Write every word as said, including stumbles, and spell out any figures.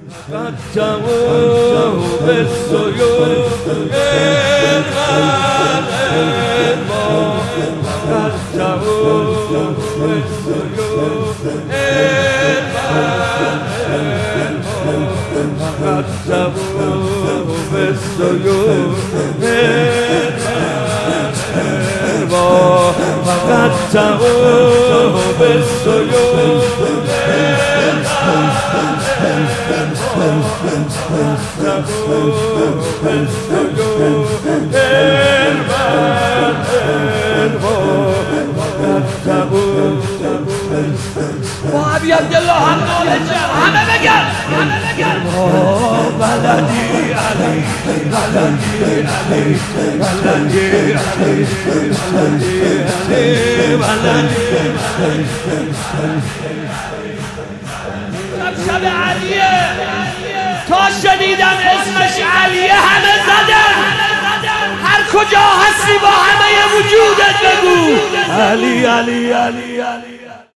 قدم به سیوف با ابی عبدالله هم همه بگن همه بگن بلدی علی بلدی علی بلدی علی بلدی شب علیه تا شنیدم اسمش علیه همه زدن هر کجا هستی با همه وجودت بگو علی علی علی علی